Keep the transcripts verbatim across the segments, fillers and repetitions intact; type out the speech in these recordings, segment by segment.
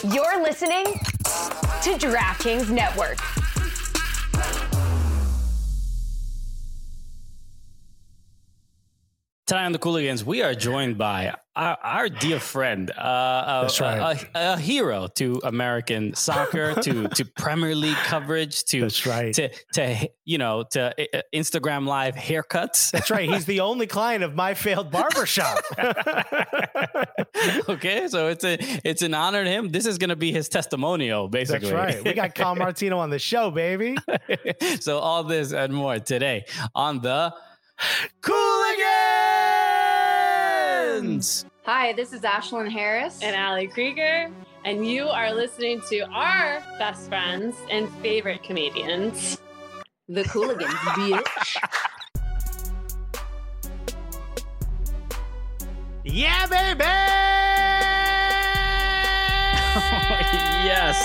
You're listening to DraftKings Network. Tonight on the Cooligans, we are joined by our, our dear friend, uh, That's a, right. a, a hero to American soccer, to to Premier League coverage, to That's right. to to you know to Instagram Live haircuts. That's right. He's the only client of my failed barbershop. Okay, so it's a it's an honor to him. This is going to be his testimonial, basically. That's right. We got Kyle Martino on the show, baby. So all this and more today on the Cooligans. Hi, this is Ashlyn Harris. And Allie Krieger, and you are listening to our best friends and favorite comedians, The Cooligans, bitch. Yeah, baby! Yes.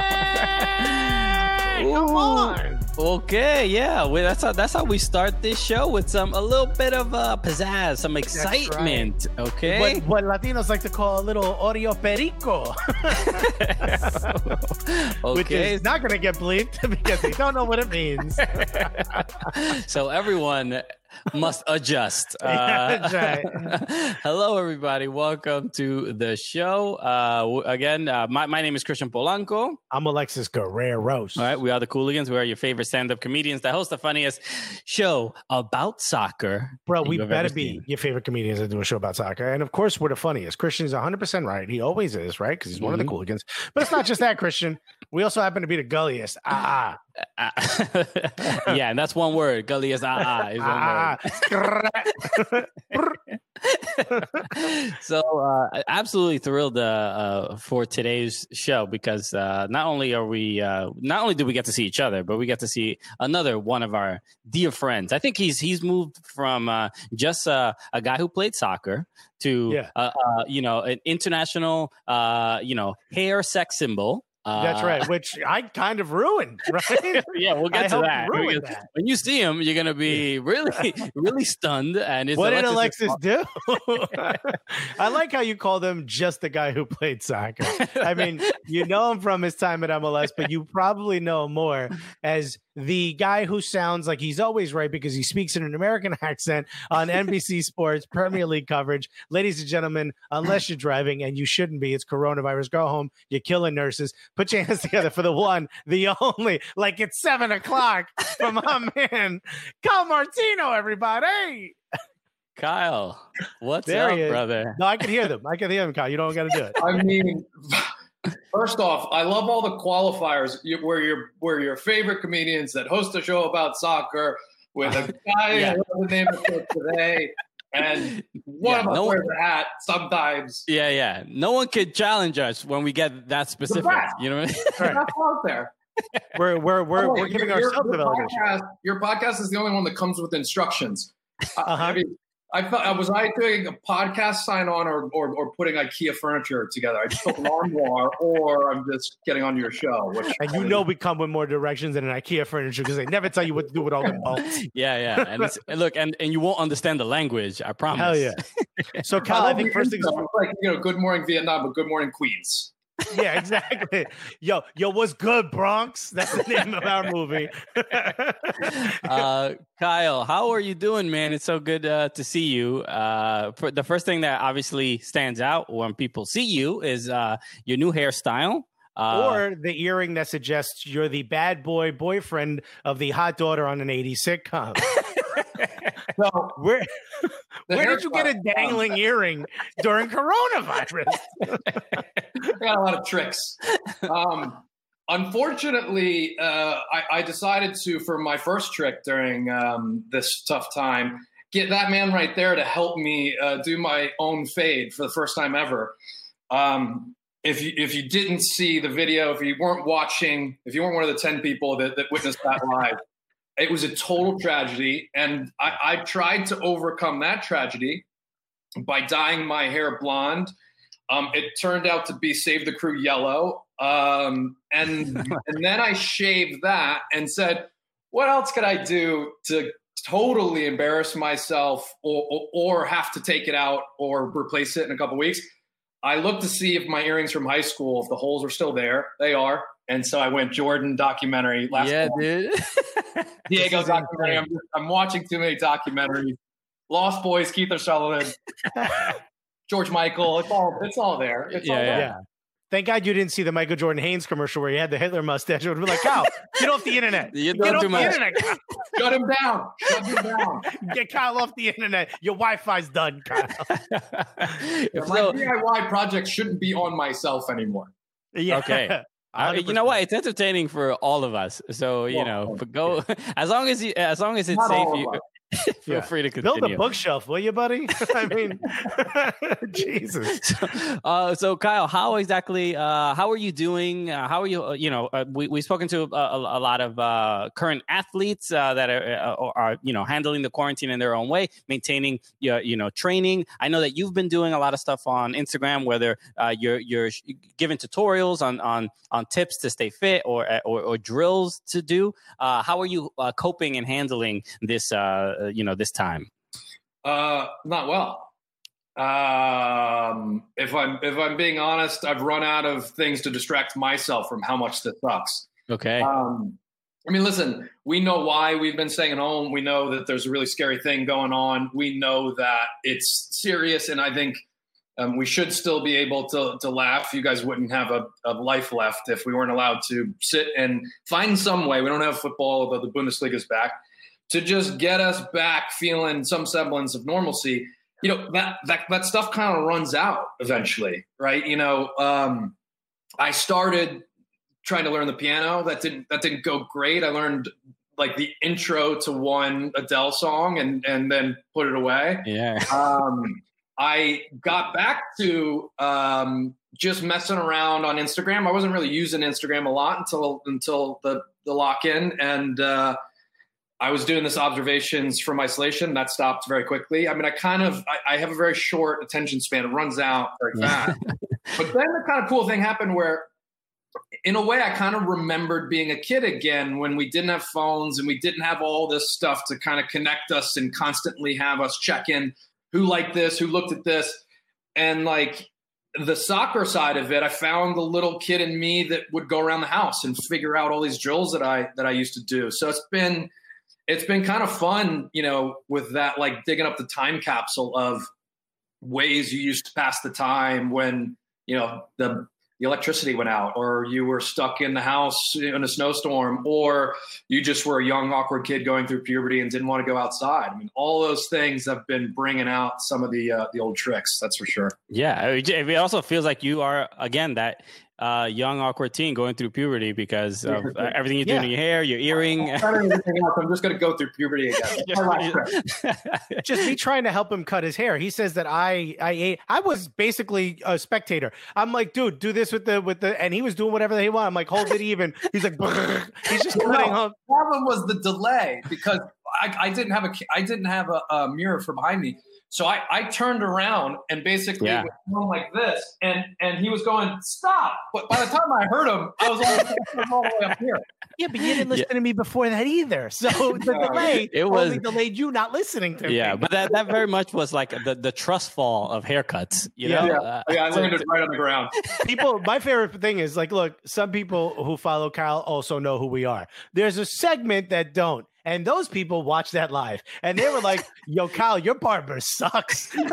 Come on. Okay, yeah, well, that's how that's how we start this show, with some a little bit of uh, pizzazz, some excitement. Right. Okay, what, what Latinos like to call a little Oreo Perico, okay, which is not going to get bleeped because they don't know what it means. So everyone must adjust. Uh, That's right. Hello, everybody. Welcome to the show. Uh, again, uh, my, my name is Christian Polanco. I'm Alexis Guerreros. All right, we are the Cooligans. We are your favorite stand-up comedians that host the funniest show about soccer. Bro, we better be seen. your favorite comedians that do a show about soccer. And of course, we're the funniest. Christian's one hundred percent right. He always is, right? Because he's one Mm-hmm. of the Cooligans. But it's not just that, Christian. We also happen to be the gulliest. Ah, Uh, yeah, and that's one word. Gully is ah ah. Is one ah. word. So uh, absolutely thrilled uh, uh, for today's show, because uh, not only are we uh, not only do we get to see each other, but we get to see another one of our dear friends. I think he's he's moved from uh, just uh, a guy who played soccer to Yeah. uh, uh, you know, an international uh, you know, hair sex symbol. Uh, That's right, which I kind of ruined, right? Yeah, we'll get I to helped that. ruin Because that. When you see him, you're gonna be really, really stunned. And it's What did Alexis' Alexis do? I like how you called him just the guy who played soccer. I mean, you know him from his time at M L S, but you probably know him more as the guy who sounds like he's always right because he speaks in an American accent on N B C Sports Premier League coverage. Ladies and gentlemen, unless you're driving, and you shouldn't be, it's coronavirus. Go home. You're killing nurses. Put your hands together for the one, the only, like it's seven o'clock from my man, Kyle Martino, everybody. Kyle, what's There up, he is. brother? No, I can hear them. I can hear them, Kyle. You don't got to do it. I mean, first off, I love all the qualifiers you- where your where your favorite comedians that host a show about soccer with a guy Yeah. who knows the name of it today, and one Yeah, of us no one- wears a hat sometimes. Yeah, yeah. No one could challenge us when we get that specific. best. You know what I mean? Right. That's out there. We're we're we're, Oh, we're your- giving your- ourselves the your validation. podcast, your podcast is the only one that comes with instructions. I- Uh-huh. I mean, I thought, was I doing a podcast sign on or, or or putting IKEA furniture together? I just took an armoire, or I'm just getting on your show. Which And you know we come with more directions than an IKEA furniture because they never tell you what to do with all the bolts. Yeah, yeah. And, it's, and look, and, and you won't understand the language. I promise. Hell yeah. So Kyle, I think first things It's like, you know, good morning Vietnam, but good morning Queens. yeah, exactly. Yo, yo, what's good, Bronx? That's the name of our movie. uh, Kyle, how are you doing, man? It's so good uh, to see you. Uh, for the first thing that obviously stands out when people see you is uh, your new hairstyle. Uh, Or the earring that suggests you're the bad boy boyfriend of the hot daughter on an eighties sitcom. So Where the where did you get a haircut, dangling earring during coronavirus? I got a lot of tricks. Um, unfortunately, uh, I, I decided to, for my first trick during um, this tough time, get that man right there to help me uh, do my own fade for the first time ever. Um, if you if you didn't see the video, if you weren't watching, if you weren't one of the ten people that, that witnessed that live, it was a total tragedy. And I, I tried to overcome that tragedy by dyeing my hair blonde. Um, it turned out to be Save the Crew yellow. Um, and and then I shaved that and said, what else could I do to totally embarrass myself or, or, or have to take it out or replace it in a couple weeks? I looked to see if my earrings from high school, if the holes were still there. They are. And so I went Jordan documentary last Yeah, month. dude. Diego documentary. I'm, I'm watching too many documentaries. Lost Boys, Keith O'Sullivan, George Michael. It's all it's all there. It's Yeah, all yeah. there. Yeah. Thank God you didn't see the Michael Jordan Haynes commercial where he had the Hitler mustache. It would be like, Kyle, get off the internet. You Get don't off do the much. internet, Kyle. Shut him down. Shut him down. Get Kyle off the internet. Your Wi-Fi's done, Kyle. If My so- D I Y project shouldn't be on myself anymore. Yeah. Okay. Uh, you know what? It's entertaining for all of us. So you Well, know, but go as long as you, as long as it's Not safe. all of You, us. feel Yeah. free to continue. Build a bookshelf, will you, buddy? I mean, Jesus. So, uh, so Kyle, how exactly? Uh, how are you doing? Uh, how are you? Uh, you know, uh, we we've spoken to a, a, a lot of uh, current athletes uh, that are, uh, are you know handling the quarantine in their own way, maintaining your you know training. I know that you've been doing a lot of stuff on Instagram, whether uh, you're you're giving tutorials on on on tips to stay fit or or, or drills to do. Uh, how are you uh, coping and handling this? Uh, you know, this time. Uh, not well. Um, if I'm if I'm being honest, I've run out of things to distract myself from how much this sucks. Okay. Um, I mean, listen, we know why we've been staying at home. We know that there's a really scary thing going on. We know that it's serious, and I think um, we should still be able to to laugh. You guys wouldn't have a, a life left if we weren't allowed to sit and find some way. We don't have football, although the Bundesliga's back, to just get us back feeling some semblance of normalcy. You know, that that that stuff kind of runs out eventually, right? You know, um, I started trying to learn the piano. That didn't that didn't go great. I learned like the intro to one Adele song and and then put it away. Yeah. Um, I got back to um, just messing around on Instagram. I wasn't really using Instagram a lot until until the the lock in, and uh, I was doing this observations from isolation. That stopped very quickly. I mean, I kind of I, I have a very short attention span. It runs out very fast. But then the kind of cool thing happened where, in a way, I kind of remembered being a kid again when we didn't have phones and we didn't have all this stuff to kind of connect us and constantly have us check in who liked this, who looked at this. And like the soccer side of it, I found the little kid in me that would go around the house and figure out all these drills that I that I used to do. So it's been it's been kind of fun, you know, with that, like digging up the time capsule of ways you used to pass the time when, you know, the the electricity went out, or you were stuck in the house in a snowstorm, or you just were a young, awkward kid going through puberty and didn't want to go outside. I mean, all those things have been bringing out some of the uh, the old tricks. That's for sure. Yeah. It also feels like you are, again, that uh, young, awkward teen going through puberty because of uh, everything you're doing Yeah. in your hair, your earring. I'm just going to go through puberty again. That's my last trick. Just me trying to help him cut his hair. He says that I I ate. I was basically a spectator. I'm like, dude, do this with the with the, and he was doing whatever he wanted. I'm like, hold it even. He's like, brrr. He's just No, cutting the up. problem was the delay because I, I didn't have a I didn't have a, a mirror from behind me, so I, I turned around and basically Yeah. was going like this, and and he was going stop. But by the time I heard him, I was all, I was all the way up here. Yeah, but you didn't listen to me before that either. So the delay It was- only delayed you not listening to Yeah, me. but that, that very much was like the, the trust fall of haircuts, you know? Yeah. Uh, Yeah, I landed right on the ground. People, my favorite thing is like, look, some people who follow Kyle also know who we are. There's a segment that don't. And those people watch that live. And they were like, yo, Kyle, your barber sucks. I'm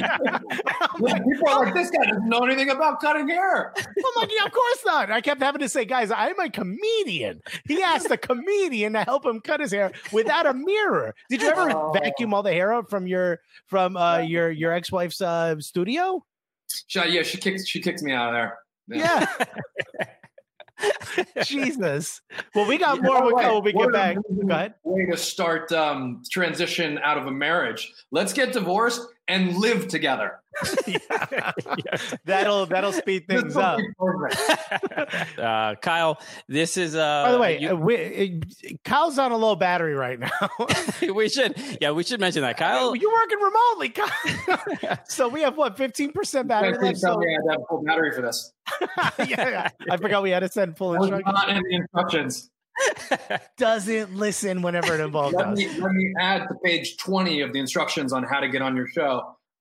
like, People are like, this guy doesn't know anything about cutting hair. I'm like, yeah, of course not. I kept having to say, guys, I'm a comedian. He asked a comedian to help him cut his hair without a mirror. Did you ever Oh. vacuum all the hair out from your from uh, your your ex-wife's uh, studio? She, yeah, she kicked she kicked me out of there. Yeah. Jesus. Well, we got You more know with what? Kyle when we What get an back. amazing Go ahead. Way to start um, transition out of a marriage. Let's get divorced and live together. That'll that'll speed things This will up. be perfect. uh, Kyle, this is. Uh, By the way, you- uh, we, uh, Kyle's on a low battery right now. we should, yeah, we should mention that. Kyle, You're working remotely, Kyle. So we have what, fifteen percent battery Please left? tell So, me I had to have a full battery for this. yeah, yeah. I forgot we had to send full That was instructions. not in the instructions. Doesn't listen whenever it involves Let us. me, let me add to page twenty of the instructions on how to get on your show.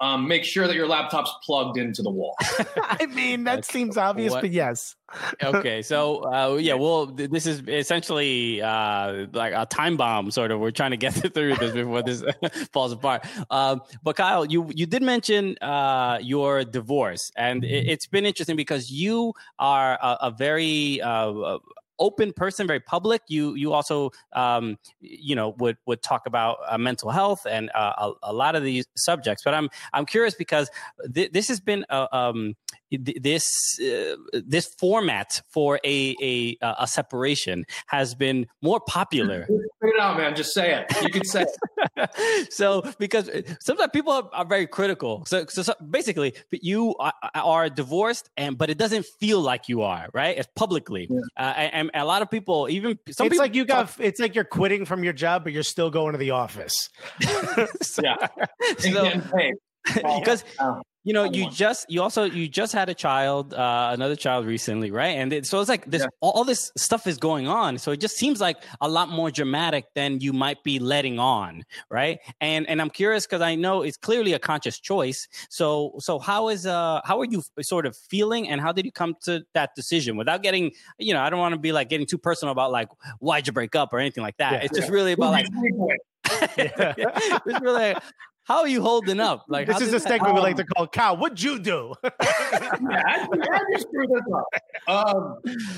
um, make sure that your laptop's plugged into the wall. I mean, that That's seems obvious, what- but yes. Okay, so uh, yeah, well, th- this is essentially uh, like a time bomb, sort of. We're trying to get through this before this falls apart. Um, but Kyle, you you did mention uh, your divorce, and it, it's been interesting because you are a, a very uh, open person, very public. You you also um, you know would would talk about uh, mental health and uh, a, a lot of these subjects. But I'm I'm curious because th- this has been a, um, this uh, this format for a, a a separation has been more popular. Figure it out, man. Just say it. You can say it. So because sometimes people are, are very critical. So, so, so basically, you are, are divorced, and but it doesn't feel like you are, right? It's publicly, Yeah. uh, and, and a lot of people, even some It's people, like you got. It's like you're quitting from your job, but you're still going to the office. Yeah. And So- getting paid. because Oh. you know you Anyone. just you also you just had a child uh another child recently, right? And it, so it's like this Yeah. all, all this stuff is going on, so it just seems like a lot more dramatic than you might be letting on, right? And and I'm curious because I know it's clearly a conscious choice. So so how is uh how are you sort of feeling, and how did you come to that decision without getting, you know, I don't want to be like getting too personal about like why'd you break up or anything like that. Yeah. It's just really about like it's really like, how are you holding up? Like This how is did the that- segment we like to call "Kyle, what'd you do?" Yeah, I, I just screwed this up. Um,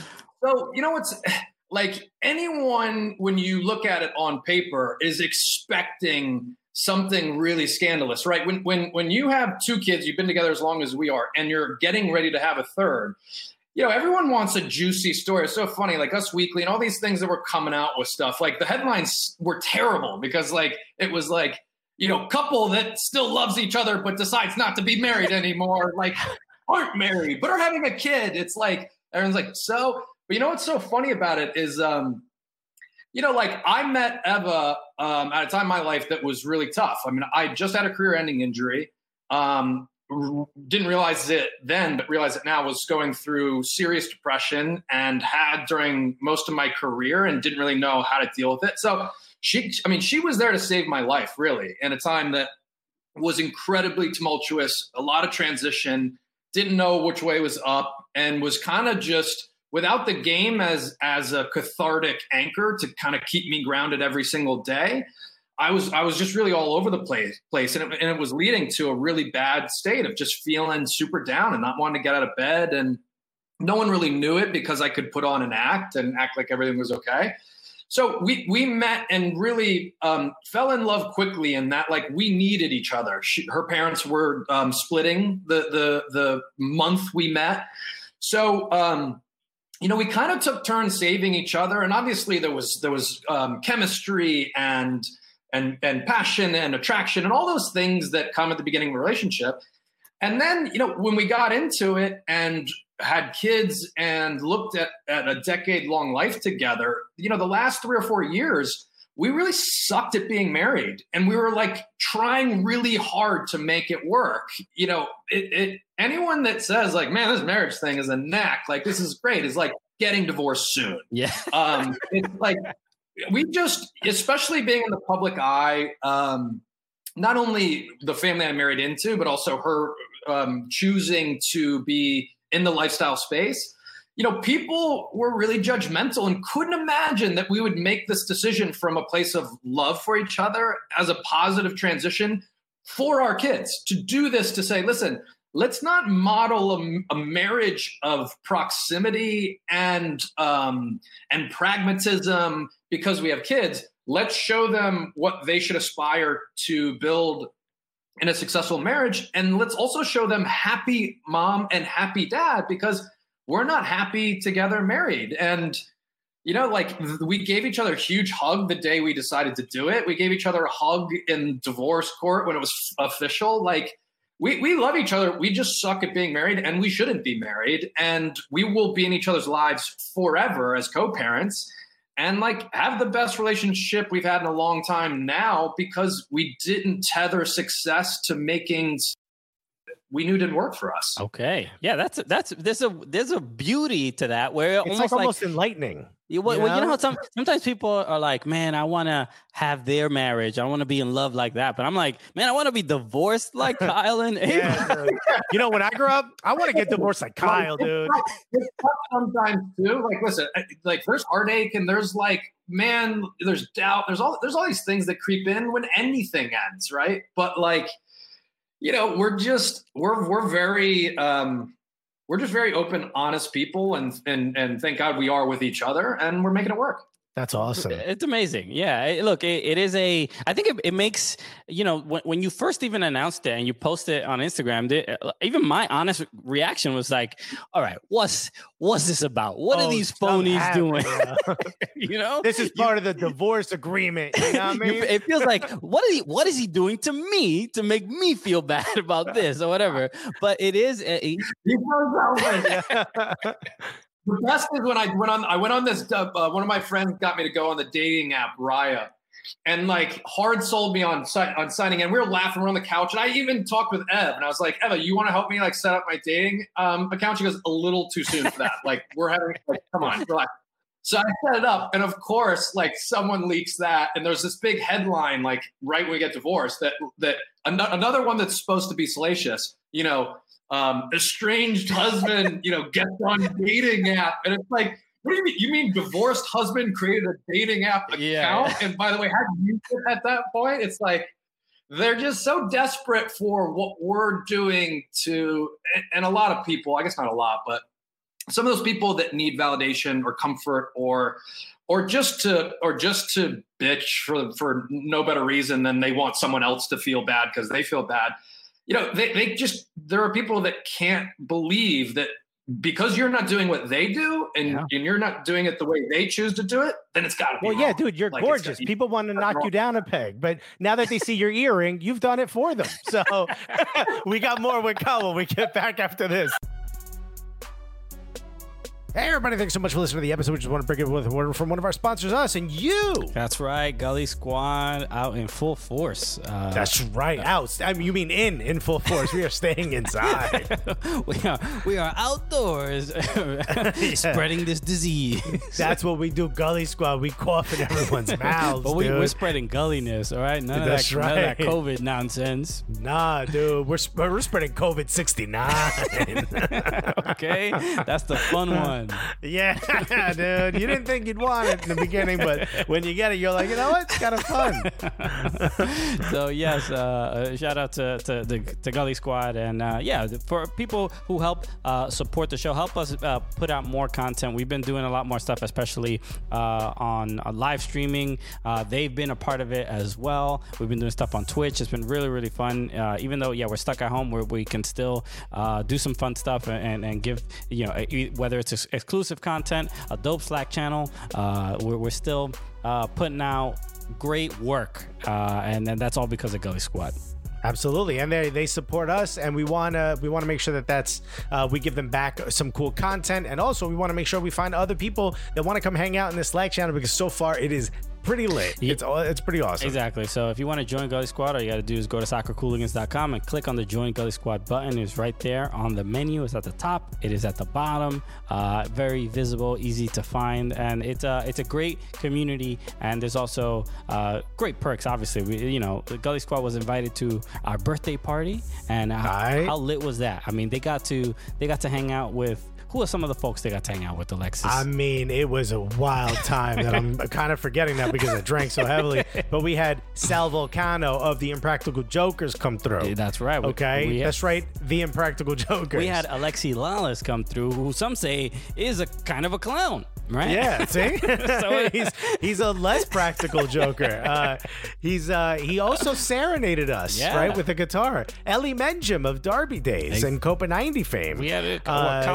so you know what's like anyone when you look at it on paper is expecting something really scandalous, right? When when when you have two kids, you've been together as long as we are, and you're getting ready to have a third. You know, everyone wants a juicy story. It's so funny, like Us Weekly and all these things that were coming out with stuff. Like the headlines were terrible because, like, it was like, you know, couple that still loves each other but decides not to be married anymore, like aren't married but are having a kid. It's like everyone's like, so. But you know what's so funny about it is, um, you know, like I met Eva um, at a time in my life that was really tough. I mean, I just had a career-ending injury. Um, r- didn't realize it then, but realize it now. Was going through serious depression and had during most of my career, and didn't really know how to deal with it. So. She, I mean, she was there to save my life, really, in a time that was incredibly tumultuous, a lot of transition, didn't know which way was up, and was kind of just without the game as as a cathartic anchor to kind of keep me grounded every single day. I was I was just really all over the place, place, and it, and it was leading to a really bad state of just feeling super down and not wanting to get out of bed, and no one really knew it because I could put on an act and act like everything was okay. So we we met and really um, fell in love quickly in that, like, we needed each other. She, her parents were um, splitting the, the the month we met. So, um, you know, we kind of took turns saving each other. And obviously there was there was um, chemistry and, and, and passion and attraction and all those things that come at the beginning of a relationship. And then, you know, when we got into it and had kids and looked at, at a decade-long life together, you know, the last three or four years, we really sucked at being married. And we were like trying really hard to make it work. You know, it, it anyone that says like, man, this marriage thing is a knack, like this is great, is like getting divorced soon. Yeah. Um, it's like, we just, especially being in the public eye, um, not only the family I married into, but also her um, choosing to be in the lifestyle space, you know, people were really judgmental and couldn't imagine that we would make this decision from a place of love for each other as a positive transition for our kids, to do this, to say, listen, let's not model a, a marriage of proximity and um, and pragmatism because we have kids. Let's show them what they should aspire to build in a successful marriage. And let's also show them happy mom and happy dad, because we're not happy together married. And, you know, like, we gave each other a huge hug the day we decided to do it. We gave each other a hug in divorce court when it was official. Like, we, we love each other. We just suck at being married, and we shouldn't be married. And we will be in each other's lives forever as co-parents, and like have the best relationship we've had in a long time now, because we didn't tether success to making we knew didn't work for us. Okay. Yeah, that's that's there's a there's a beauty to that where It's almost like like almost enlightening. You, well, You well, you know know? how some, sometimes people are like, man, I want to have their marriage. I want to be in love like that. But I'm like, man, I want to be divorced like Kyle and Ava. Yeah, dude. You know, when I grew up, I want to get divorced like Kyle, dude. It's tough sometimes too. Like, listen, like there's heartache and there's like, man, there's doubt. There's all there's all these things that creep in when anything ends, right? But like, you know, we're just we're we're very um, we're just very open, honest people, and and and thank God we are with each other, and we're making it work. That's awesome. It's amazing. Yeah. It- look, it, it is a, I think it, it makes, you know, when, when you first even announced it and you posted it on Instagram, the, even my honest reaction was like, all right, what's, what's this about? What Oh, are these something phonies happened, doing? yeah. You know, This is part of the divorce agreement. You know what I You- mean? it feels like what is he what is he doing to me to make me feel bad about this or whatever, but it is a, He knows that one. The best is when I went on. I went on this. Uh, one of my friends got me to go on the dating app Raya, and like hard sold me on si- on signing in. We were laughing, we we're on the couch, and I even talked with Ev, and I was like, Eva, you want to help me like set up my dating um, account? She goes, a little too soon for that. Like we're having like, come on, relax. So I set it up, and of course, like someone leaks that, and there's this big headline, like right when we get divorced, that that an- another one that's supposed to be salacious, you know. Um, estranged husband, you know, gets on dating app, and it's like, what do you mean? You mean divorced husband created a dating app account? Yeah. And by the way, how do you get at that point? It's like they're just so desperate for what we're doing to, and, and a lot of people, I guess not a lot, but some of those people that need validation or comfort or or just to or just to bitch for for no better reason than they want someone else to feel bad because they feel bad. You know, they, they just, there are people that can't believe that because you're not doing what they do and, Yeah. and you're not doing it the way they choose to do it, then it's got to be Well, yeah, wrong. dude, you're Like, it's gorgeous. gotta be- People want to knock wrong. you down a peg, but now that they see your earring, you've done it for them. So we got more with Kyle when we get back after this. Hey, everybody, thanks so much for listening to the episode. We just want to bring it with a word from one of our sponsors, us, and you. That's right, Gully Squad out in full force. Uh, That's right. Out. I mean, you mean in, in full force. We are staying inside. we are we are outdoors spreading this disease. That's what we do, Gully Squad. We cough in everyone's mouths, But we, dude. we're spreading gulliness, all right? None of, That's that, none of that right. COVID nonsense. Nah, dude. We're, sp- we're spreading COVID sixty-nine. Okay? That's the fun one. Yeah, dude. You didn't think you'd want it in the beginning, but when you get it, you're like, you know what? It's kind of fun. So, yes, uh, uh, shout out to, to, to, to Gully Squad. And, uh, yeah, for people who help uh, support the show, help us uh, put out more content. We've been doing a lot more stuff, especially uh, on uh, live streaming. Uh, they've been a part of it as well. We've been doing stuff on Twitch. It's been really, really fun. Uh, even though, yeah, we're stuck at home, where we can still uh, do some fun stuff and, and give, you know, whether it's ex- exclusive content, a dope Slack channel, uh, we're, we're still uh, putting out great work. Uh, and then that's all because of Gully Squad. Absolutely, and they they support us, and we wanna we wanna make sure that that's uh, we give them back some cool content, and also we want to make sure we find other people that want to come hang out in this Slack channel because so far it is pretty lit. Yeah. It's all it's pretty awesome. Exactly. So if you want to join Gully Squad, all you got to do is go to soccer cooligans dot com and click on the Join Gully Squad button. It's right there on the menu. It's at the top. It is at the bottom. Uh, very visible, easy to find, and it's a it's a great community. And there's also uh, great perks. Obviously, we you know the Gully Squad was invited to our birthday party, and how, Right. how lit was that? I mean, they got to they got to hang out with. Who are some of the folks they got to hang out with, Alexis? I mean, it was a wild time that I'm kind of forgetting that because I drank so heavily. But we had Sal Volcano of the Impractical Jokers come through. That's right. We- Okay, we- that's right. The Impractical Jokers. We had Alexi Lawless come through, who some say is a kind of a clown, right? Yeah, see, So- he's he's a less practical Joker. Uh, he's uh, he also serenaded us, Yeah. right, with a guitar. Ellie Menjum of Derby Days Ex- and Copa ninety fame. We had uh, Uh, Kyle, Marti- Zach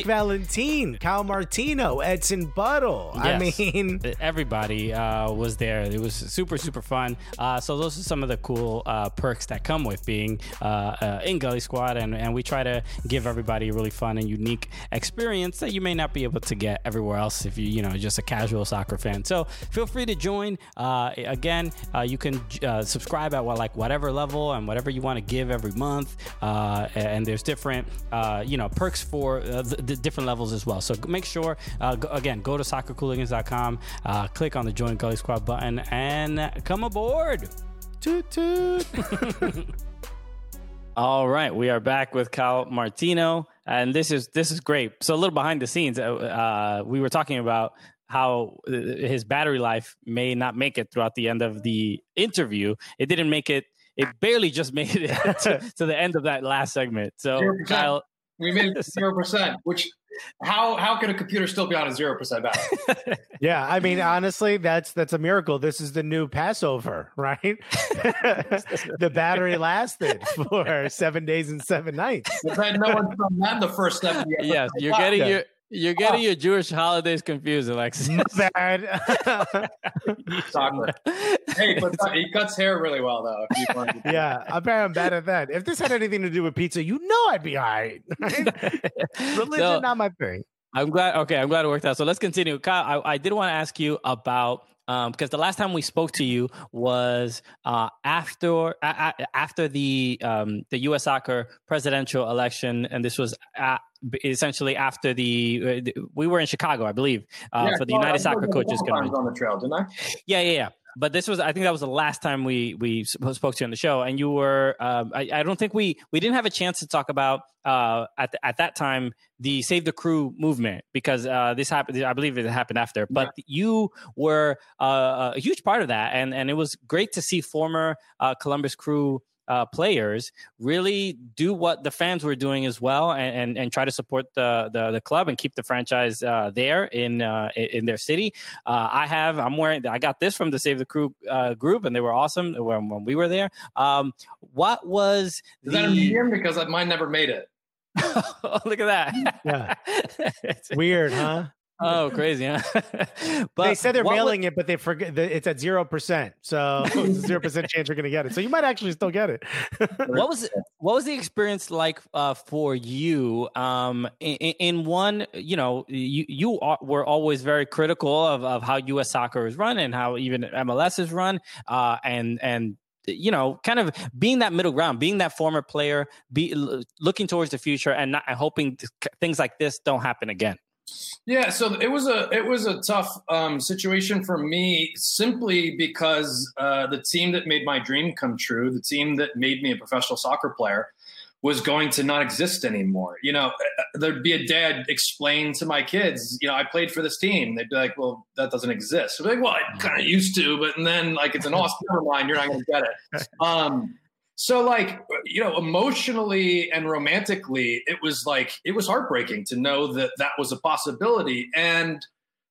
Valentin, Kyle Martino, Edson Buttle. Yes. I mean, everybody uh, was there. It was super, super fun. Uh, so those are some of the cool uh, perks that come with being uh, uh, in Gully Squad, and, and we try to give everybody a really fun and unique experience that you may not be able to get everywhere else if you, you know, just a casual soccer fan. So feel free to join. Uh, again, uh, you can uh, subscribe at what, like whatever level and whatever you want to give every month. Uh, and there's different, uh, you know, perks for uh, the, the different levels as well. So make sure, uh, go, again, go to soccer cooligans dot com, uh, click on the Join Gully Squad button, and come aboard. Toot toot. All right, we are back with Kyle Martino, and this is this is great. So a little behind the scenes, uh, we were talking about how his battery life may not make it throughout the end of the interview. It didn't make it. It barely just made it to, to the end of that last segment. So zero percent. Kyle, we made it zero percent. Which how how can a computer still be on a zero percent battery? Yeah, I mean, honestly, that's that's a miracle. This is the new Passover, right? The battery lasted for seven days and seven nights. But then no one's done that in the first step. Of the yes, you're getting your you're getting your Jewish holidays confused, Alexis. Bad. Soccer. Hey, but he cuts hair really well, though. If you want to Yeah, apparently I'm bad at that. If this had anything to do with pizza, you know I'd be all right. Right? Religion, So, not my thing. I'm glad. Okay, I'm glad it worked out. So let's continue. Kyle, I, I did want to ask you about um, because the last time we spoke to you was uh, after uh, after the um, the U S soccer presidential election, and this was at, essentially after the uh, we were in Chicago, I believe, uh, yeah, for the well, United I Soccer Coaches Convention. on the trail, didn't I? Yeah, yeah, yeah. But this was, I think that was the last time we we spoke to you on the show, and you were. Um, I, I don't think we we didn't have a chance to talk about uh, at the, at that time the Save the Crew movement, because uh, this happened. I believe it happened after. But yeah. You were uh, a huge part of that, and and it was great to see former uh, Columbus Crew Uh, players really do what the fans were doing as well, and and, and try to support the, the the club and keep the franchise uh, there in uh, in their city. Uh, I have I'm wearing I got this from the Save the Crew uh, group, and they were awesome when, when we were there. Um, what was Is the... that a medium? Because mine never made it. Oh, look at that! Yeah, weird, huh? Oh, crazy, huh? But they said they're mailing was, it, but they forget that it's at zero percent. So it's a zero percent chance you're going to get it. So you might actually still get it. what was what was the experience like uh, for you? Um, in, in one, you know, you you are, were always very critical of, of how U S soccer is run and how even M L S is run, uh, and and. You know, kind of being that middle ground, being that former player, be looking towards the future, and not hoping things like this don't happen again. Yeah, so it was a it was a tough um, situation for me, simply because uh, the team that made my dream come true, the team that made me a professional soccer player, was going to not exist anymore. You know, there'd be a day I'd explain to my kids, you know, I played for this team. They'd be like, well, that doesn't exist. So I'd be like, well, I kind of used to, but and then like it's an awesome never mind, you're not going to get it. Um, so like, you know, emotionally and romantically, it was like, it was heartbreaking to know that that was a possibility. And,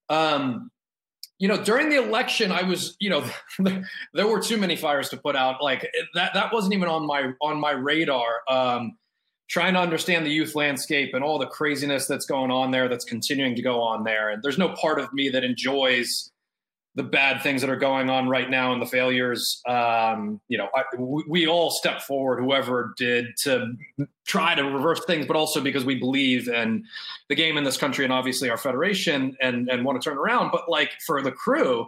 um, you know, during the election, I was, you know, there were too many fires to put out. Like that, that wasn't even on my, on my radar. Um, trying to understand the youth landscape and all the craziness that's going on there, that's continuing to go on there. And there's no part of me that enjoys the bad things that are going on right now and the failures. Um, you know, I, we, we all stepped forward, whoever did, to try to reverse things, but also because we believe in the game in this country and obviously our federation and, and want to turn around. But like for the Crew,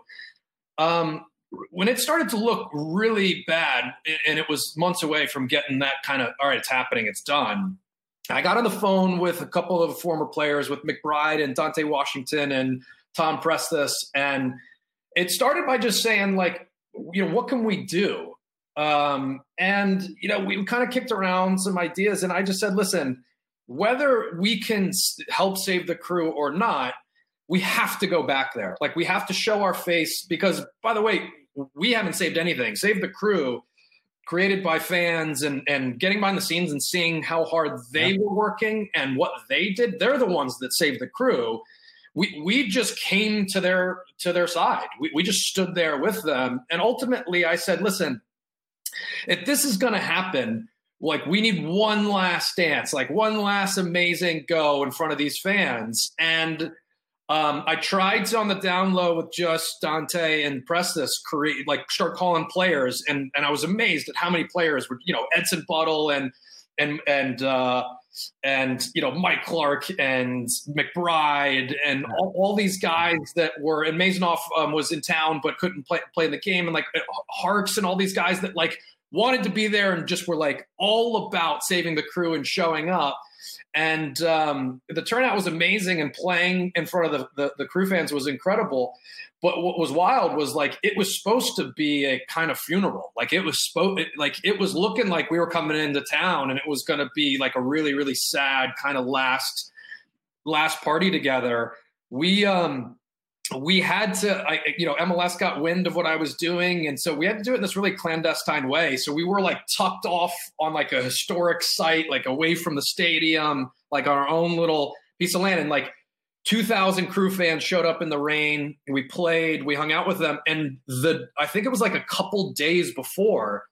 um, when it started to look really bad and it was months away from getting that kind of, all right, it's happening, it's done. I got on the phone with a couple of former players, with McBride and Dante Washington and Tom Prestis, and it started by just saying, like, you know, what can we do? Um, and, you know, we kind of kicked around some ideas, and I just said, listen, whether we can help save the Crew or not, we have to go back there. Like, we have to show our face because, by the way, we haven't saved anything. Save the Crew, created by fans and, and getting behind the scenes and seeing how hard they were working and what they did. They're the ones that saved the Crew. We we just came to their to their side. We we just stood there with them. And ultimately I said, listen, if this is going to happen, like, we need one last dance, like one last amazing go in front of these fans. And um, I tried to, on the down low with just Dante and Prestis, create, like start calling players. And, and I was amazed at how many players were, you know, Edson Buttle and, and, and, uh, and, you know, Mike Clark and McBride and all, all these guys that were, and Maisenoff um, was in town but couldn't play, play in the game. And like Harks and all these guys that like wanted to be there and just were like all about saving the crew and showing up. And um, the turnout was amazing, and playing in front of the, the, the crew fans was incredible. But what was wild was like, it was supposed to be a kind of funeral. Like it was supposed, like it was looking like we were coming into town, and it was going to be like a really, really sad kind of last, last party together. We, um, we had to, I, you know, M L S got wind of what I was doing. And so we had to do it in this really clandestine way. So we were like tucked off on like a historic site, like away from the stadium, like our own little piece of land. And like two thousand crew fans showed up in the rain, and we played, we hung out with them. And the, I think it was like a couple days before,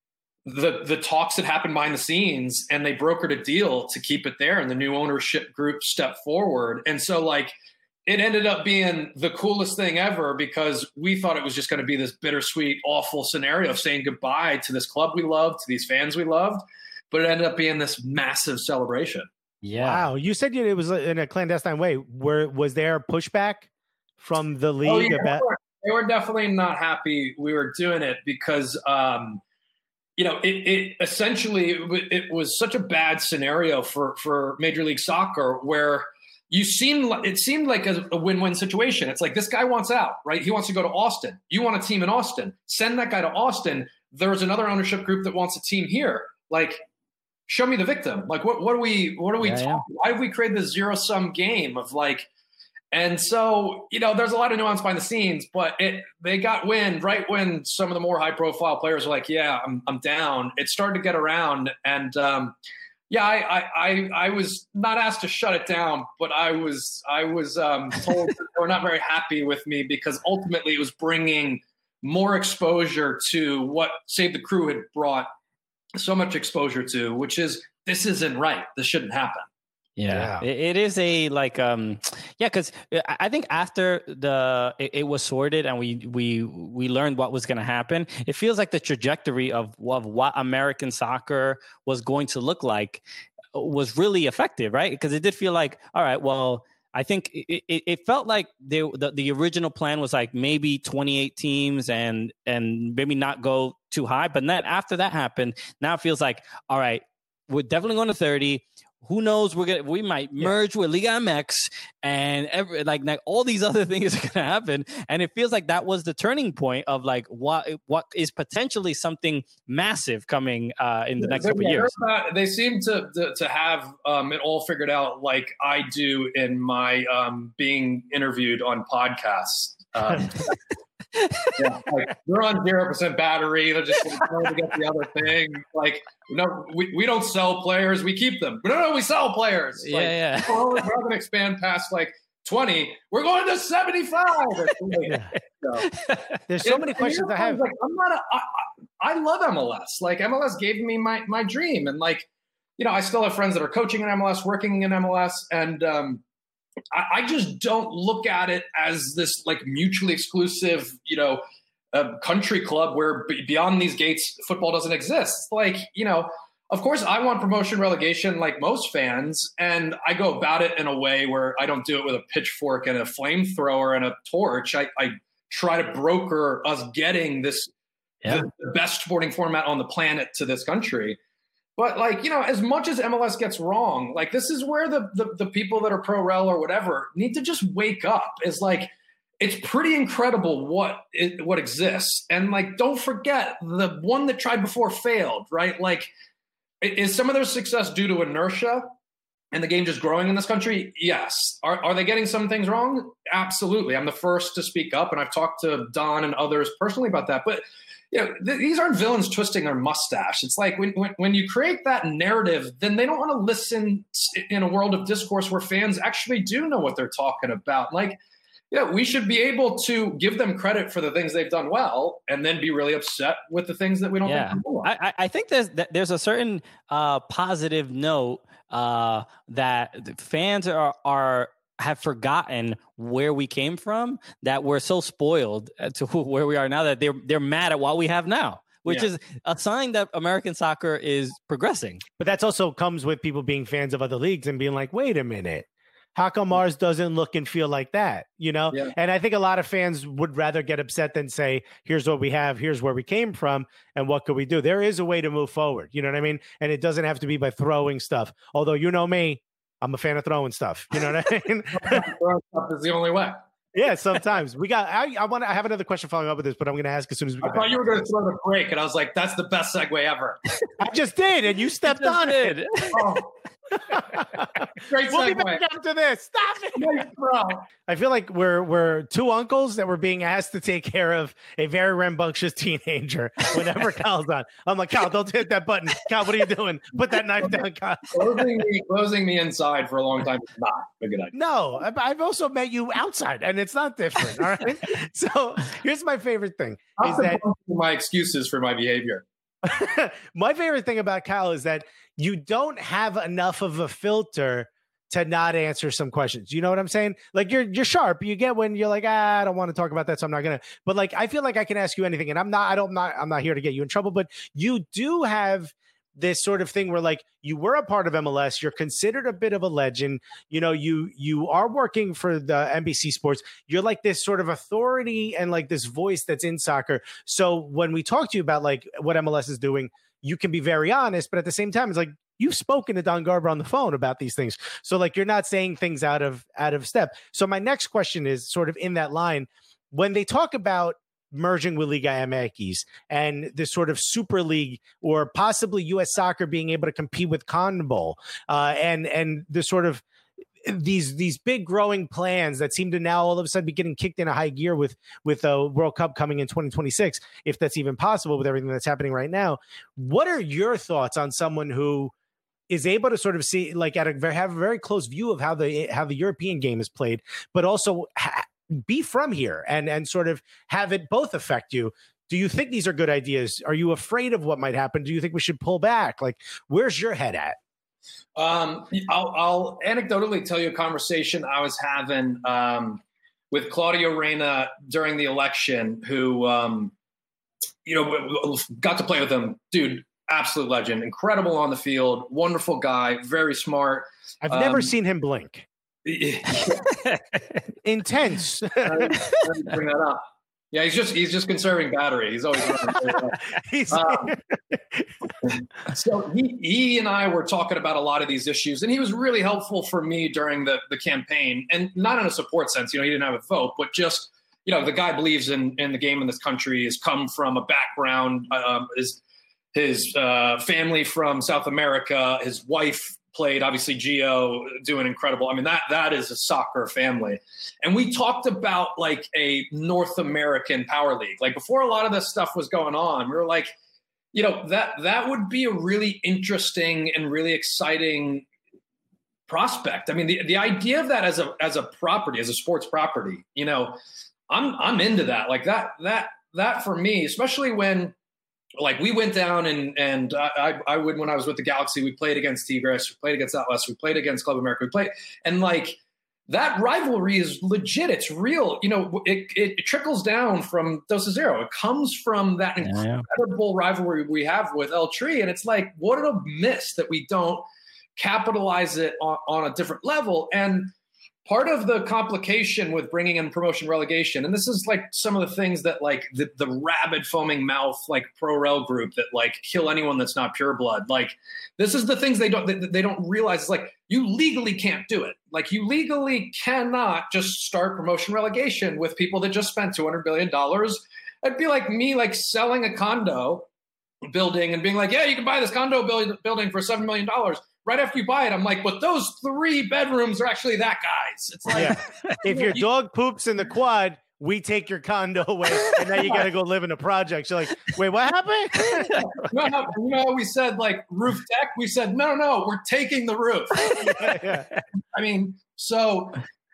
the, the talks had happened behind the scenes, and they brokered a deal to keep it there. And the new ownership group stepped forward. And so like, it ended up being the coolest thing ever, because we thought it was just going to be this bittersweet, awful scenario of saying goodbye to this club we loved, to these fans we loved. But it ended up being this massive celebration. Yeah. Wow. You said it was in a clandestine way. Where was there pushback from the league? Oh, yeah, about- they, were, they were definitely not happy we were doing it, because, um, you know, it, it essentially, it, it was such a bad scenario for, for Major League Soccer, where you seemed like, it seemed like a, a win-win situation. It's like, this guy wants out, right? He wants to go to Austin. You want a team in Austin. Send that guy to Austin. There's another ownership group that wants a team here. Like, show me the victim. Like, what, what are we, what are we Yeah, talking? yeah. Why have we created this zero sum game of like, and so, you know, there's a lot of nuance behind the scenes, but it, they got wind right when some of the more high profile players were like, yeah, I'm, I'm down. It started to get around. And, um, yeah, I, I, I, I was not asked to shut it down, but I was, I was um, told that they were not very happy with me, because ultimately it was bringing more exposure to what Save the Crew had brought so much exposure to, which is, this isn't right. This shouldn't happen. Yeah, Yeah. It, it is a like um yeah, because I think after the it, it was sorted and we we we learned what was going to happen, it feels like the trajectory of of what American soccer was going to look like was really effective, right? Because it did feel like, all right, well, I think it, it, it felt like they, the the original plan was like maybe twenty-eight teams and and maybe not go too high, but then after that happened, now it feels like, all right, we're definitely going to thirty. Who knows? We're gonna we might merge yeah. with Liga M X, and every, like, like all these other things are gonna happen. And it feels like that was the turning point of like what what is potentially something massive coming uh, in the next couple of years. That, they seem to to, to have um, it all figured out, like I do in my um, being interviewed on podcasts. Um, yeah, like they're on zero percent battery. They're just trying to get the other thing. Like, no, we, we don't sell players, we keep them. No, no, we sell players. Yeah, like, yeah. We're not going to expand past like twenty. We're going to seventy-five. Yeah. So, There's so and, many and questions I have. Like, I'm not. A, I, I love M L S. Like M L S gave me my my dream, and like, you know, I still have friends that are coaching in M L S, working in M L S, and um, I, I just don't look at it as this like mutually exclusive, you know, uh, country club where b- beyond these gates, football doesn't exist. It's like, you know, of course I want promotion relegation like most fans, and I go about it in a way where I don't do it with a pitchfork and a flamethrower and a torch. I, I try to broker us getting this Yeah. the, the best sporting format on the planet to this country. But like, you know, as much as M L S gets wrong, like this is where the, the, the people that are pro-rel or whatever need to just wake up. Is like, it's pretty incredible what it, what exists. And like, don't forget the one that tried before failed, right? Like, is some of their success due to inertia and the game just growing in this country? Yes. Are, are they getting some things wrong? Absolutely. I'm the first to speak up, and I've talked to Don and others personally about that. But you know, th- these aren't villains twisting their mustache. It's like when, when when you create that narrative, then they don't want to listen in a world of discourse where fans actually do know what they're talking about. Like, Yeah, we should be able to give them credit for the things they've done well, and then be really upset with the things that we don't. Yeah, think well. I, I think there's there's a certain uh, positive note uh, that fans are are have forgotten where we came from. That we're so spoiled to where we are now that they're they're mad at what we have now, which yeah. is a sign that American soccer is progressing. But that's also comes with people being fans of other leagues and being like, wait a minute. How come ours doesn't look and feel like that? You know? Yeah. And I think a lot of fans would rather get upset than say, here's what we have, here's where we came from, and what could we do? There is a way to move forward. You know what I mean? And it doesn't have to be by throwing stuff. Although, you know me, I'm a fan of throwing stuff. You know what I mean? Throwing stuff is the only way. Yeah, sometimes we got. I, I want to. I have another question following up with this, but I'm going to ask as soon as we. I get thought back. you were going to throw the break, and I was like, "That's the best segue ever." I just did, and you stepped on did. it. Oh. Great segue. We'll be back after this. Stop it, bro. I feel like we're we're two uncles that were being asked to take care of a very rambunctious teenager whenever Kyle's on. I'm like, Kyle, don't hit that button. Kyle, what are you doing? Put that knife down, Kyle. Closing me, closing me inside for a long time is not a good idea. No, I've, I've also met you outside, and it's not different. All right. So here's my favorite thing: is that my excuses for my behavior. My favorite thing about Kyle is that you don't have enough of a filter to not answer some questions. You know what I'm saying? Like you're you're sharp. You get when you're like, ah, I don't want to talk about that, so I'm not gonna. But like, I feel like I can ask you anything, and I'm not. I don't. Not. I'm not here to get you in trouble. But you do have this sort of thing where like you were a part of M L S. You're considered a bit of a legend. You know, you you are working for the N B C Sports. You're like this sort of authority and like this voice that's in soccer. So when we talk to you about like what M L S is doing, you can be very honest, but at the same time, it's like you've spoken to Don Garber on the phone about these things. So like you're not saying things out of out of step. So my next question is sort of in that line. When they talk about merging with Liga M X and this sort of super league or possibly U S soccer being able to compete with CONMEBOL uh, and and the sort of these these big growing plans that seem to now all of a sudden be getting kicked into high gear with with a World Cup coming in twenty twenty-six, if that's even possible with everything that's happening right now. What are your thoughts on someone who is able to sort of see like at a very, have a very close view of how the how the European game is played, but also ha- be from here and and sort of have it both affect you? Do you think these are good ideas? Are you afraid of what might happen? Do you think we should pull back? Like, where's your head at? Um, I'll, I'll anecdotally tell you a conversation I was having um, with Claudio Reyna during the election, who, um, you know, got to play with him. Dude, absolute legend, incredible on the field, wonderful guy, very smart. I've um, never seen him blink. Intense. I, I bring that up. Yeah, he's just he's just conserving battery. He's always running. he's, um, so he he and I were talking about a lot of these issues, and he was really helpful for me during the the campaign, and not in a support sense. You know, he didn't have a vote, but just, you know, the guy believes in in the game in this country. Has come from a background. Um, his his uh, family from South America. His wife played, obviously, Gio, doing incredible. I mean, that that is a soccer family. And we talked about like a North American power league. Like before a lot of this stuff was going on, we were like, you know, that that would be a really interesting and really exciting prospect. I mean, the, the idea of that as a as a property, as a sports property, you know, I'm I'm into that. Like that that that for me, especially when like we went down and and I, I would, when I was with the Galaxy, we played against Tigres, we played against Atlas, we played against Club America, we played, and like that rivalry is legit. It's real. You know, it, it, it trickles down from Dos a Zero. It comes from that incredible yeah. rivalry we have with El Tri. And it's like, what a miss that we don't capitalize it on, on a different level. And part of the complication with bringing in promotion relegation, and this is like some of the things that like the, the rabid foaming mouth, like pro-rel group that like kill anyone that's not pure blood. Like this is the things they don't, they, they don't realize. It's like, you legally can't do it. Like you legally cannot just start promotion relegation with people that just spent two hundred billion dollars. It'd be like me, like selling a condo building and being like, yeah, you can buy this condo building for seven million dollars. Right after you buy it, I'm like, but those three bedrooms are actually that guy's. It's like, yeah. If your dog poops in the quad, we take your condo away, and now you got to go live in a project. You're like, wait, what happened? no, no, you know, we said like roof deck. We said, no, no, no, we're taking the roof. yeah, yeah. I mean, so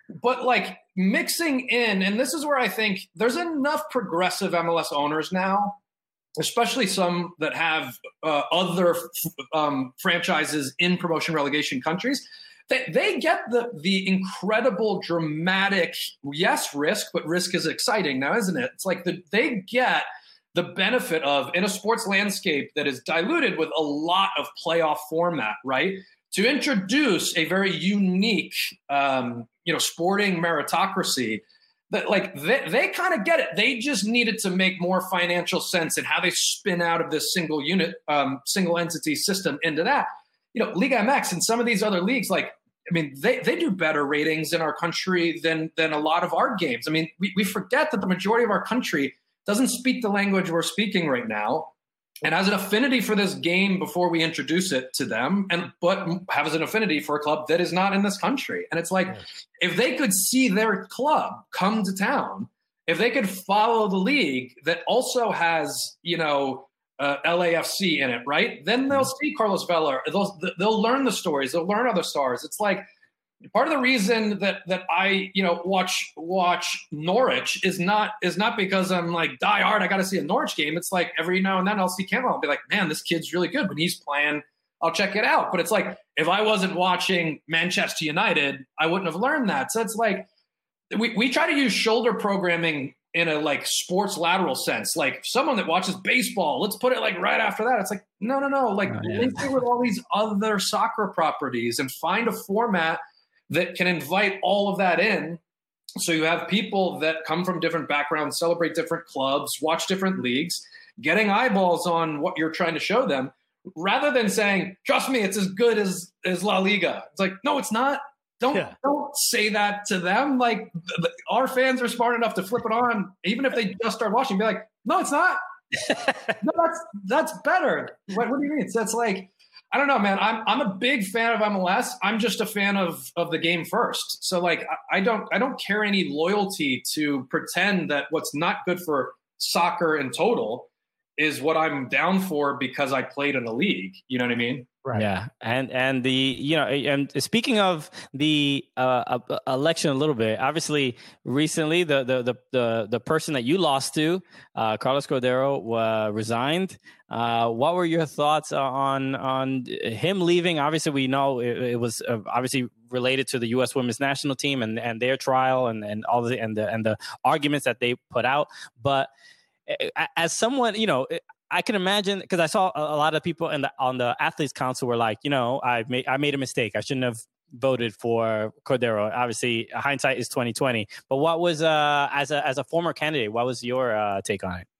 but like mixing in, and this is where I think there's enough progressive M L S owners now, especially some that have uh, other um, franchises in promotion relegation countries. They, they get the the incredible, dramatic, yes, risk, but risk is exciting now, isn't it? It's like the, they get the benefit of, in a sports landscape that is diluted with a lot of playoff format, right? To introduce a very unique, um, you know, sporting meritocracy that, like, they, they kind of get it. They just needed to make more financial sense in how they spin out of this single unit, um, single entity system into that. You know, Liga M X and some of these other leagues, like, I mean, they, they do better ratings in our country than than a lot of our games. I mean, we, we forget that the majority of our country doesn't speak the language we're speaking right now and has an affinity for this game before we introduce it to them, and but has an affinity for a club that is not in this country. And it's like, if they could see their club come to town, if they could follow the league that also has, you know, uh, L A F C in it, right? Then they'll see Carlos Vela. They'll, they'll learn the stories. They'll learn other stars. It's like, part of the reason that that I, you know, watch watch Norwich is not is not because I'm like die hard. I got to see a Norwich game. It's like every now and then I'll see Campbell. I'll be like, man, this kid's really good. When he's playing, I'll check it out. But it's like, if I wasn't watching Manchester United, I wouldn't have learned that. So it's like we we try to use shoulder programming in a like sports lateral sense. Like someone that watches baseball, let's put it like right after that. It's like no, no, no. Like oh, yeah. link it with all these other soccer properties and find a format that can invite all of that in. So you have people that come from different backgrounds, celebrate different clubs, watch different leagues, getting eyeballs on what you're trying to show them, rather than saying, trust me, it's as good as, as La Liga. It's like, no, it's not. Don't yeah. don't say that to them. Like th- th- our fans are smart enough to flip it on, even if they just start watching, be like, no, it's not. no, that's that's better. What, what do you mean? It's, that's like, I don't know, man. I'm I'm a big fan of M L S. I'm just a fan of of the game first. So like I, I don't I don't carry any loyalty to pretend that what's not good for soccer in total is what I'm down for because I played in a league. You know what I mean? Right. Yeah, and and the you know, and speaking of the uh, election a little bit, obviously recently the the the the, the person that you lost to, uh, Carlos Cordeiro, uh, resigned. Uh, what were your thoughts on on him leaving? Obviously, we know it, it was uh, obviously related to the U S women's national team and, and their trial and, and all the and the and the arguments that they put out. But as someone, you know, I can imagine, because I saw a lot of people in the on the athletes council were like, you know, I made I made a mistake. I shouldn't have voted for Cordeiro. Obviously, hindsight is twenty twenty. But what was uh, as a as a former candidate, what was your uh, take on it?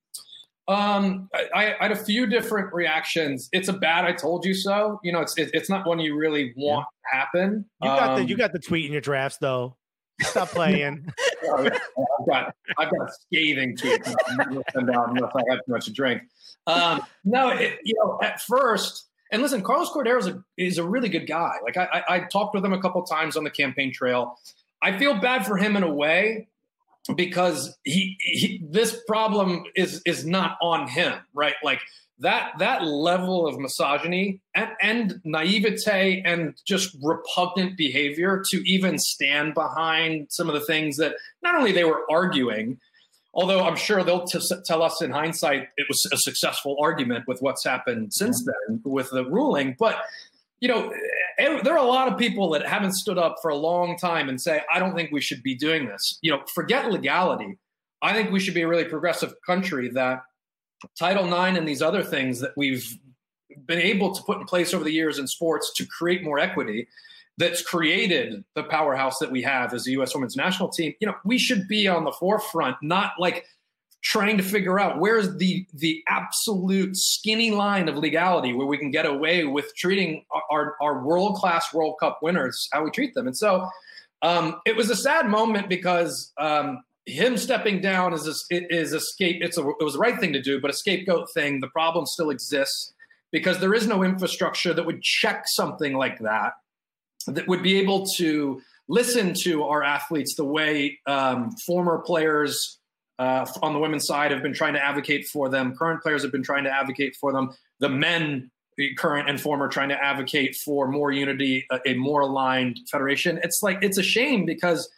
Um, I, I had a few different reactions. It's a bad "I told you so." You know, it's it, it's not one you really want yeah. to happen. You got um, the you got the tweet in your drafts though. Stop playing. I've got I've got a scathing tweet send out unless I have too much to drink. Um, no, it, you know, at first, and listen, Carlos Cordeiro is a, is a really good guy. Like I, I, I talked with him a couple of times on the campaign trail. I feel bad for him in a way because he, he this problem is is not on him, right? Like that that level of misogyny and, and naivete and just repugnant behavior to even stand behind some of the things that not only they were arguing, although I'm sure they'll t- tell us in hindsight it was a successful argument with what's happened since then with the ruling. But, you know, it, there are a lot of people that haven't stood up for a long time and say, I don't think we should be doing this. You know, forget legality. I think we should be a really progressive country that Title nine and these other things that we've been able to put in place over the years in sports to create more equity that's created the powerhouse that we have as the U S women's national team. You know, we should be on the forefront, not like trying to figure out where's the the absolute skinny line of legality where we can get away with treating our, our world-class World Cup winners how we treat them. And so um, it was a sad moment because um, him stepping down is a, is a scape. It's a, it was the right thing to do, but a scapegoat thing. The problem still exists because there is no infrastructure that would check something like that, that would be able to listen to our athletes the way um, former players uh, on the women's side have been trying to advocate for them. Current players have been trying to advocate for them. The men, current and former, trying to advocate for more unity, a, a more aligned federation. It's like, it's a shame because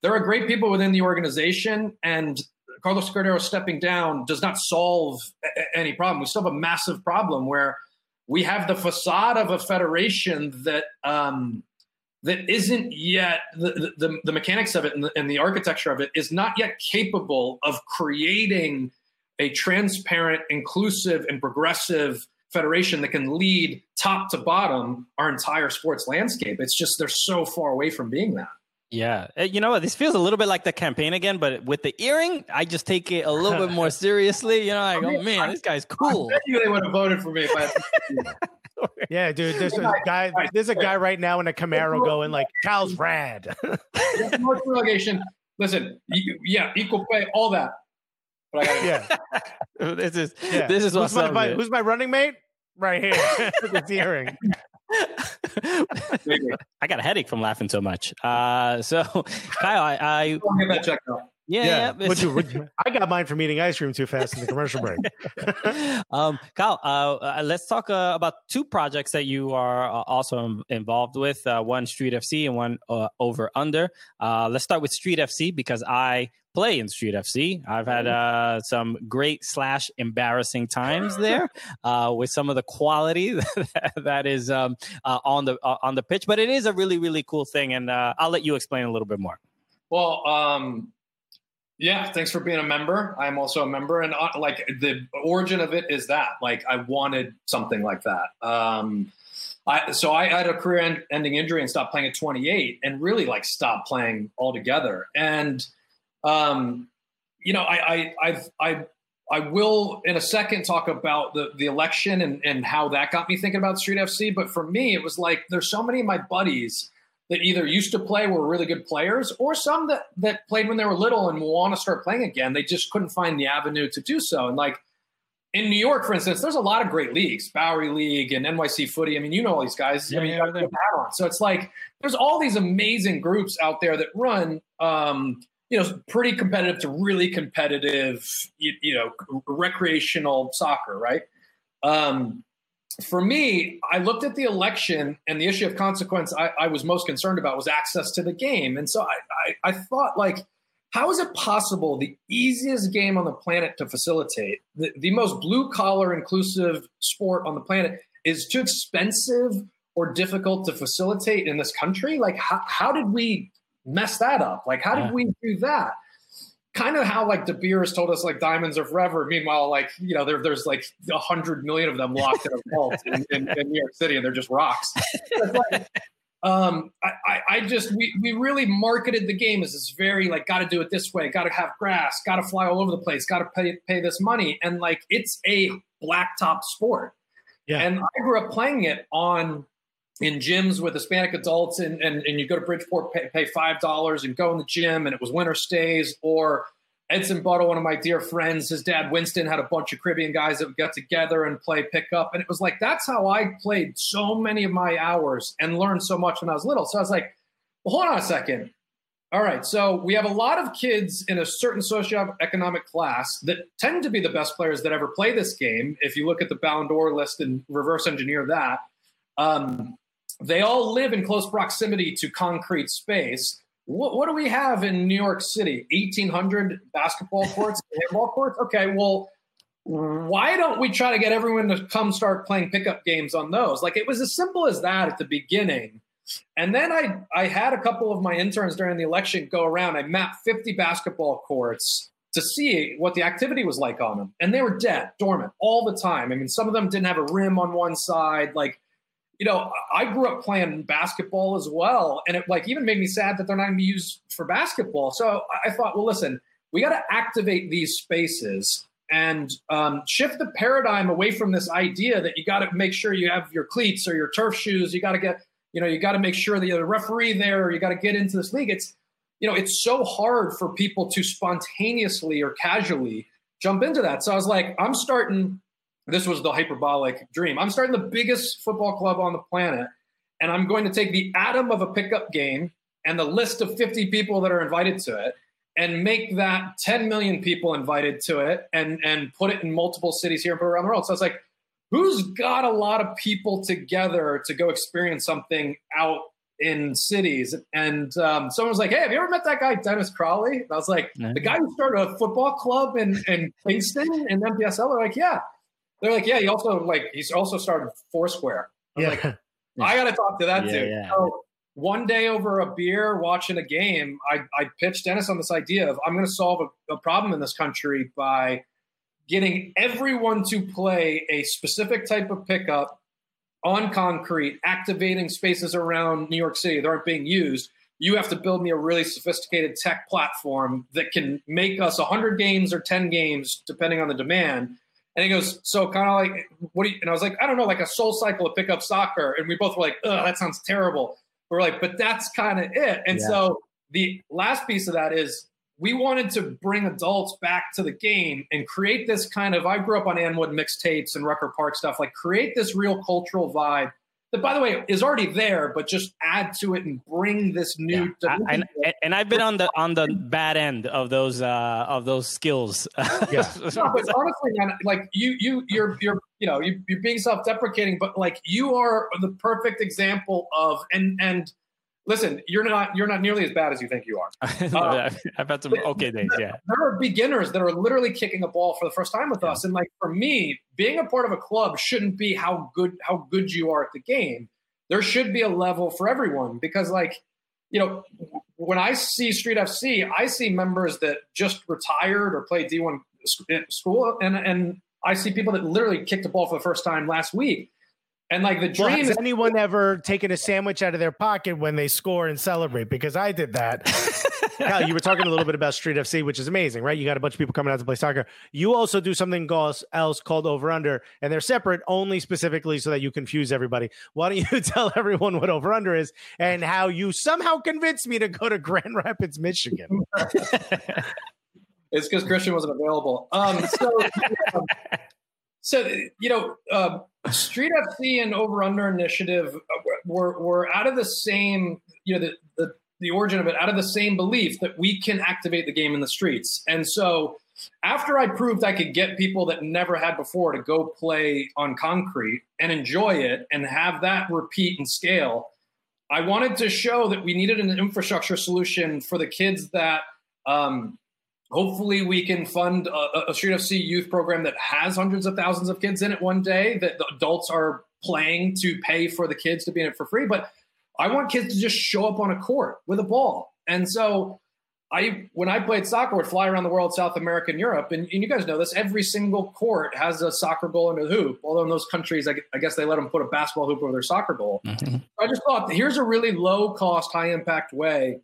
there are great people within the organization, and Carlos Cordeiro stepping down does not solve a- any problem. We still have a massive problem where we have the facade of a federation that um, that isn't yet the, the, the mechanics of it and the, and the architecture of it is not yet capable of creating a transparent, inclusive, and progressive federation that can lead top to bottom our entire sports landscape. It's just they're so far away from being that. Yeah. You know what? This feels a little bit like the campaign again, but with the earring, I just take it a little bit more seriously. You know, I go, man, this guy's cool. I bet you they would have voted for me if I had Yeah, dude. There's a guy. There's a guy right now in a Camaro going like, "Cal's rad." North relegation. Listen, you, yeah, equal pay, all that. But I got Yeah. this is Yeah. this is who's what's my, up. my- man. who's my running mate? Right here. With the earring. I got a headache from laughing so much. Uh, so Kyle, I, I I'll get that checked out. yeah, yeah. What'd you- what'd you- I got mine from eating ice cream too fast in the commercial break. um, Kyle, uh, uh, let's talk uh, about two projects that you are uh, also in- involved with. Uh, one Street F C and one uh, Over Under. Uh, let's start with Street F C because I play in Street F C. I've had uh, some great slash embarrassing times there uh, with some of the quality that, that is um, uh, on the uh, on the pitch. But it is a really really cool thing, and uh, I'll let you explain a little bit more. Well, um, yeah, thanks for being a member. I'm also a member, and uh, like the origin of it is that, like, I wanted something like that. Um, I, so I had a career-ending injury and stopped playing at twenty-eight, and really like stopped playing altogether. And um, you know, I, I, I've, I, I will in a second talk about the the election and and how that got me thinking about Street F C. But for me, it was like there's so many of my buddies that either used to play, were really good players, or some that, that played when they were little and want to start playing again. They just couldn't find the avenue to do so. And like in New York, for instance, there's a lot of great leagues, Bowery League and N Y C Footy. I mean, you know all these guys. Yeah, I mean, yeah, you got they're- to put that on. So it's like there's all these amazing groups out there that run, um, you know, pretty competitive to really competitive, you, you know, recreational soccer, right? Um, For me, I looked at the election and the issue of consequence I, I was most concerned about was access to the game. And so I, I, I thought, like, how is it possible the easiest game on the planet to facilitate, the, the most blue-collar inclusive sport on the planet, is too expensive or difficult to facilitate in this country? Like, how, how did we mess that up? Like, how did Yeah. we do that? Kind of how like De Beers told us like diamonds are forever. Meanwhile, like, you know, there, there's like a hundred million of them locked in a vault in, in, in New York City, and they're just rocks. It's like, um, I, I, I just we we really marketed the game as this very like got to do it this way, got to have grass, got to fly all over the place, got to pay pay this money, and like it's a blacktop sport. Yeah. And I grew up playing it on in gyms with Hispanic adults, and, and, and you go to Bridgeport, pay, pay five dollars and go in the gym, and it was winter stays. Or Edson Buttle, one of my dear friends, his dad Winston had a bunch of Caribbean guys that would get together and play pickup. And it was like, that's how I played so many of my hours and learned so much when I was little. So I was like, well, hold on a second. All right, so we have a lot of kids in a certain socioeconomic class that tend to be the best players that ever play this game. If you look at the Ballon d'Or list and reverse engineer that, um, they all live in close proximity to concrete space. What, what do we have in New York City? eighteen hundred basketball courts, handball courts? Okay, well, why don't we try to get everyone to come start playing pickup games on those? Like, it was as simple as that at the beginning. And then I, I had a couple of my interns during the election go around. I mapped fifty basketball courts to see what the activity was like on them. And they were dead, dormant all the time. I mean, some of them didn't have a rim on one side. Like, you know, I grew up playing basketball as well. And it like even made me sad that they're not going to be used for basketball. So I thought, well, listen, we got to activate these spaces and um, shift the paradigm away from this idea that you got to make sure you have your cleats or your turf shoes. You got to get, you know, you got to make sure that you have a referee there, or you got to get into this league. It's, you know, it's so hard for people to spontaneously or casually jump into that. So I was like, I'm starting, this was the hyperbolic dream. I'm starting the biggest football club on the planet, and I'm going to take the atom of a pickup game and the list of fifty people that are invited to it and make that ten million people invited to it and, and put it in multiple cities here and around the world. So I was like, who's got a lot of people together to go experience something out in cities. And um, someone was like, hey, have you ever met that guy, Dennis Crawley? And I was like, Mm-hmm. the guy who started a football club in, in Kingston and M P S L? They're like, yeah. They're like, yeah, he also like he's also started Foursquare. I was Yeah. like, I got to talk to that Yeah, dude. yeah. So one day over a beer watching a game, I, I pitched Dennis on this idea of I'm going to solve a, a problem in this country by getting everyone to play a specific type of pickup on concrete, activating spaces around New York City that aren't being used. You have to build me a really sophisticated tech platform that can make us one hundred games or ten games, depending on the demand. And he goes, so kind of like, what do you, and I was like, I don't know, like a Soul Cycle of pickup soccer. And we both were like, ugh, that sounds terrible. We're like, but that's kind of it. And Yeah. so the last piece of that is we wanted to bring adults back to the game and create this kind of, I grew up on Anwood mixtapes and Rucker Park stuff, like create this real cultural vibe that, by the way, is already there, but just add to it and bring this new. Yeah. I, and, and I've been on the on the bad end of those uh, of those skills. Yeah. No, but honestly, man, like you, you, you're, you're, you know, you, you're being self-deprecating, but like you are the perfect example of, and and listen, you're not, you're not nearly as bad as you think you are. Uh, I've had some okay days. Yeah. There are beginners that are literally kicking a ball for the first time with us, and like for me, being a part of a club shouldn't be how good how good you are at the game. There should be a level for everyone because, like, you know, when I see Street F C, I see members that just retired or played D one school, and and I see people that literally kicked a ball for the first time last week. And like the Well, dream has is anyone ever taken a sandwich out of their pocket when they score and celebrate? Because I did that. Kyle, you were talking a little bit about Street F C, which is amazing, right? You got a bunch of people coming out to play soccer. You also do something else called Over Under, and they're separate only specifically so that you confuse everybody. Why don't you tell everyone what Over Under is and how you somehow convinced me to go to Grand Rapids, Michigan? It's because Christian wasn't available. Um, so, um, so you know, uh, Street F C and Over Under Initiative were were out of the same, you know, the, the the origin of it out of the same belief that we can activate the game in the streets. And so, after I proved I could get people that never had before to go play on concrete and enjoy it and have that repeat and scale, I wanted to show that we needed an infrastructure solution for the kids that. Um, Hopefully we can fund a, a Street F C youth program that has hundreds of thousands of kids in it one day, that the adults are playing to pay for the kids to be in it for free. But I want kids to just show up on a court with a ball. And so I, when I played soccer, would fly around the world, South America and Europe. And, and you guys know this, every single court has a soccer goal and a hoop. Although in those countries, I, I guess they let them put a basketball hoop over their soccer goal. Mm-hmm. I just thought, here's a really low cost, high impact way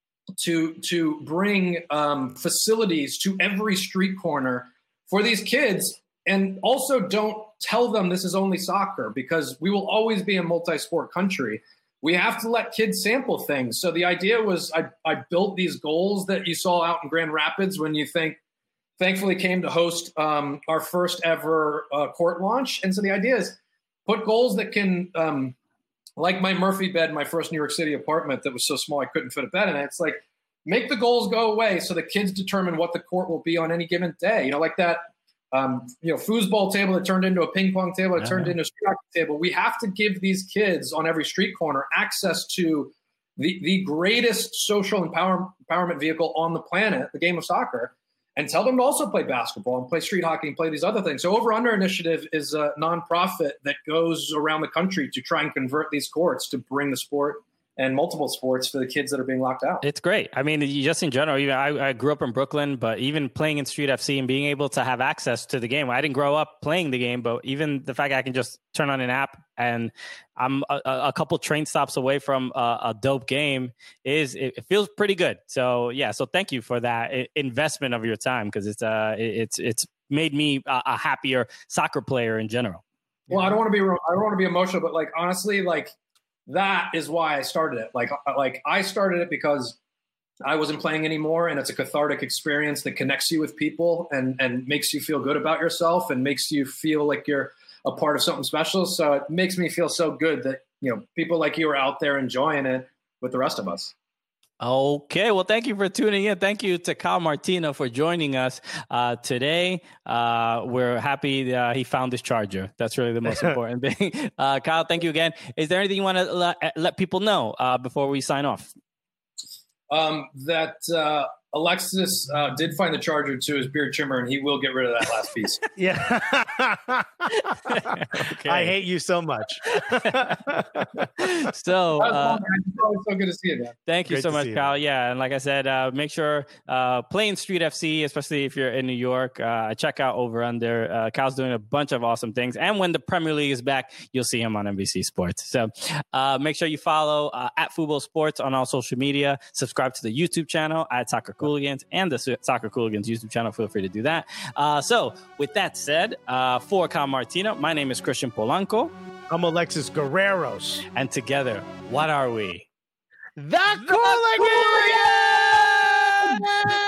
to to bring um, facilities to every street corner for these kids, and also don't tell them this is only soccer, because we will always be a multi-sport country. We have to let kids sample things. So the idea was I, I built these goals that you saw out in Grand Rapids when you think, thankfully came to host um, our first ever uh, court launch. And so the idea is put goals that can um, – like my Murphy bed in my first New York City apartment that was so small I couldn't fit a bed in it. It's like, make the goals go away so the kids determine what the court will be on any given day. You know, like that, um, you know, foosball table that turned into a ping pong table, that uh-huh. turned into a street hockey table. We have to give these kids on every street corner access to the, the greatest social empower, empowerment vehicle on the planet, the game of soccer, and tell them to also play basketball and play street hockey and play these other things. So Over Under Initiative is a nonprofit that goes around the country to try and convert these courts to bring the sport and multiple sports for the kids that are being locked out. It's great. I mean, just in general, even I, I grew up in Brooklyn, but even playing in Street F C and being able to have access to the game. I didn't grow up playing the game, but even the fact I can just turn on an app and I'm a, a couple train stops away from a, a dope game is it, it feels pretty good. So yeah, so thank you for that investment of your time, because it's uh it's it's made me a, a happier soccer player in general. Well, I don't want to be I don't want to be emotional, but like honestly, like. That is why I started it. Like, like I started it because I wasn't playing anymore, and it's a cathartic experience that connects you with people and, and makes you feel good about yourself and makes you feel like you're a part of something special. So it makes me feel so good that, you know, people like you are out there enjoying it with the rest of us. Okay, well, thank you for tuning in. Thank you to Kyle Martino for joining us uh, today. Uh, we're happy uh, he found his charger. That's really the most important thing. Uh, Kyle, thank you again. Is there anything you want to let, let people know uh, before we sign off? Um, that uh, Alexis uh, did find the charger to his beard trimmer, and he will get rid of that last piece. Yeah. Okay. I hate you so much. So, uh, it's always so good to see you, man. thank you Great so to much, see you. Kyle. Yeah, and like I said, uh, make sure uh, playing Street F C, especially if you're in New York, uh, check out Over Under. Uh, Kyle's doing a bunch of awesome things, and when the Premier League is back, you'll see him on N B C Sports. So, uh, make sure you follow uh, at Football Sports on all social media. Subscribe to the YouTube channel at Soccer Cooligans and the Soccer Cooligans YouTube channel. Feel free to do that. Uh, so, with that said, uh, for Kyle Martino, my name is Christian Polanco, I'm Alexis Guerreros. and together, what are we? The Cooligans!